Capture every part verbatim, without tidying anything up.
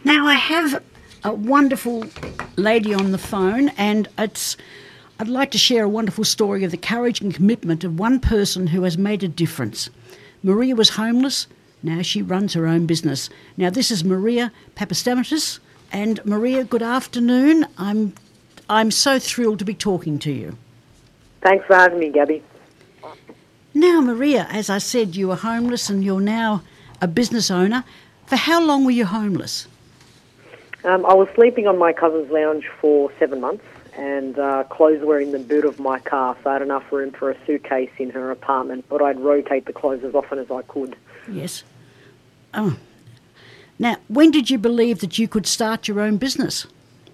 Now, I have a wonderful lady on the phone, and it's I'd like to share a wonderful story of the courage and commitment of one person who has made a difference. Maria was homeless. Now she runs her own business. Now, this is Maria Papastamatis. And Maria, good afternoon. I'm I'm so thrilled to be talking to you. Thanks for having me, Gabby. Now, Maria, as I said, you were homeless and you're now a business owner. For how long were you homeless? Um, I was sleeping on my cousin's lounge for seven months and uh, clothes were in the boot of my car, so I had enough room for a suitcase in her apartment, but I'd rotate the clothes as often as I could. Yes. Oh. Now, when did you believe that you could start your own business?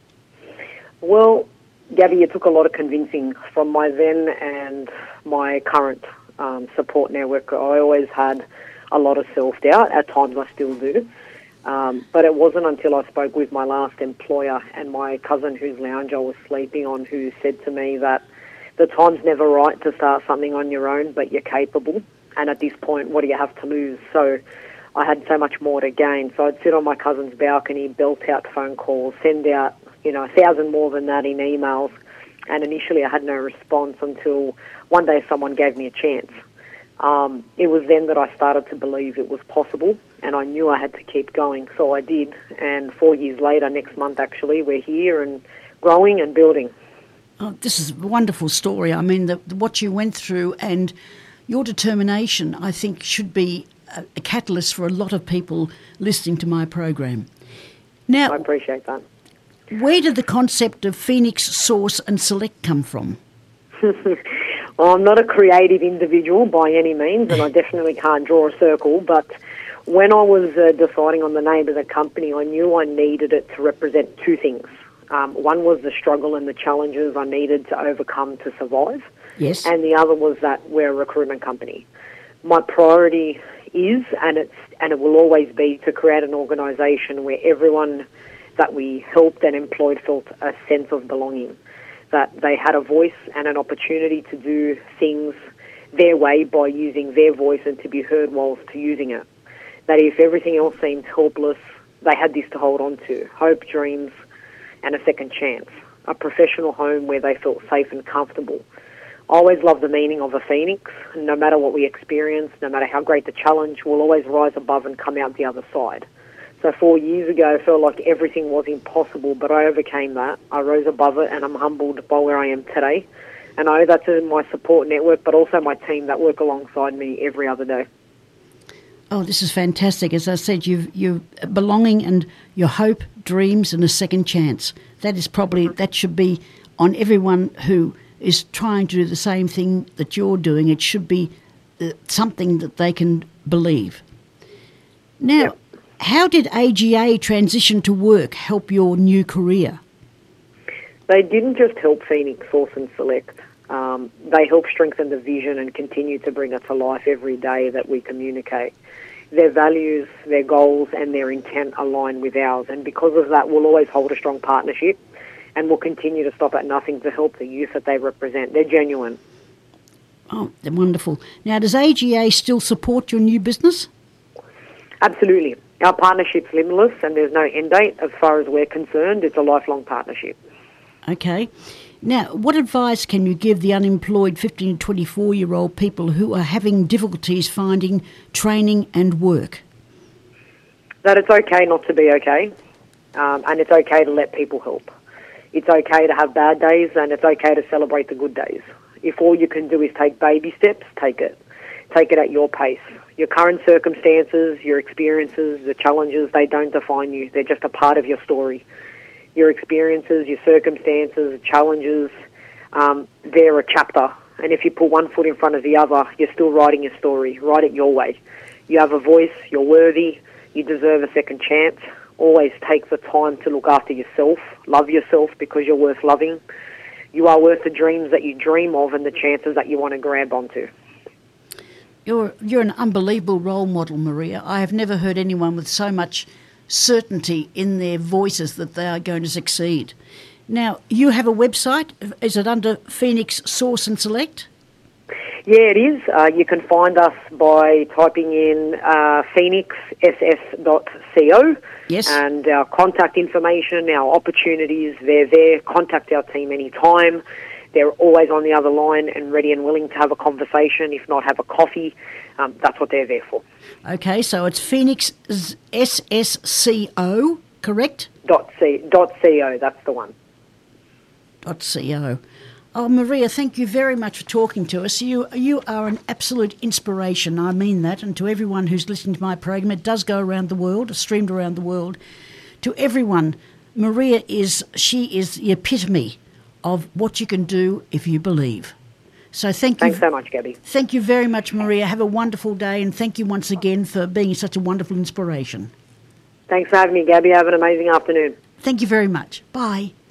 Well, Gabby, it took a lot of convincing from my then and my current um, support network. I always had a lot of self-doubt. At times I still do. Um, but it wasn't until I spoke with my last employer and my cousin whose lounge I was sleeping on, who said to me that the time's never right to start something on your own, but you're capable. And at this point, what do you have to lose? So I had so much more to gain. So I'd sit on my cousin's balcony, belt out phone calls, send out, you know, a thousand more than that in emails. And initially I had no response until one day someone gave me a chance. Um, it was then that I started to believe it was possible, and I knew I had to keep going, so I did. And four years later, next month actually, we're here and growing and building. Oh, this is a wonderful story. I mean, the, what you went through and your determination, I think, should be a, a catalyst for a lot of people listening to my program. Now, I appreciate that. Where did the concept of Phoenix, Source and Select come from? Well, I'm not a creative individual by any means, and I definitely can't draw a circle, but when I was uh, deciding on the name of the company, I knew I needed it to represent two things. Um, one was the struggle and the challenges I needed to overcome to survive. Yes. And the other was that we're a recruitment company. My priority is, and it's and it will always be, to create an organisation where everyone that we helped and employed felt a sense of belonging, that they had a voice and an opportunity to do things their way by using their voice and to be heard whilst using it. That if everything else seemed helpless, they had this to hold on to: hope, dreams, and a second chance. A professional home where they felt safe and comfortable. I always love the meaning of a phoenix. No matter what we experience, no matter how great the challenge, we'll always rise above and come out the other side. So four years ago, I felt like everything was impossible, but I overcame that. I rose above it, and I'm humbled by where I am today. And I owe that to my support network, but also my team that work alongside me every other day. Oh, this is fantastic. As I said, you've, you're belonging and your hope, dreams and a second chance. That is probably, that should be on everyone who is trying to do the same thing that you're doing. It should be uh, something that they can believe. Now, yep. How did A G A Transition to Work help your new career? They didn't just help Phoenix, Source and Select. Um, they helped strengthen the vision and continue to bring it to life every day that we communicate. Their values, their goals and their intent align with ours, and because of that we'll always hold a strong partnership and we'll continue to stop at nothing to help the youth that they represent. They're genuine. Oh, they're wonderful. Now, does A G A still support your new business? Absolutely. Our partnership's limitless and there's no end date. As far as we're concerned, it's a lifelong partnership. Okay. Now, what advice can you give the unemployed fifteen to twenty-four-year-old people who are having difficulties finding training and work? That it's okay not to be okay, um, and it's okay to let people help. It's okay to have bad days, and it's okay to celebrate the good days. If all you can do is take baby steps, take it. Take it at your pace. Your current circumstances, your experiences, the challenges, they don't define you. They're just a part of your story. Your experiences, your circumstances, challenges, um, they're a chapter. And if you put one foot in front of the other, you're still writing your story. Write it your way. You have a voice, you're worthy, you deserve a second chance. Always take the time to look after yourself. Love yourself because you're worth loving. You are worth the dreams that you dream of and the chances that you want to grab onto. You're, you're an unbelievable role model, Maria. I have never heard anyone with so much certainty in their voices that they are going to succeed. Now, you have a website. Is it under Phoenix, Source and Select? Yeah, it is. Uh, you can find us by typing in uh, phoenix s s dot co. Yes. And our contact information, our opportunities, they're there. Contact our team anytime. They're always on the other line and ready and willing to have a conversation, if not have a coffee. Um, that's what they're there for. Okay, so it's Phoenix S S C O, correct? Dot, C, dot co, that's the one. Dot co. Oh, Maria, thank you very much for talking to us. You you are an absolute inspiration. I mean that. And to everyone who's listening to my program, it does go around the world, streamed around the world. To everyone, Maria is, she is the epitome of what you can do if you believe. So thank you. Thanks so much, Gabby. Thank you very much, Maria. Have a wonderful day, and thank you once again for being such a wonderful inspiration. Thanks for having me, Gabby. Have an amazing afternoon. Thank you very much. Bye.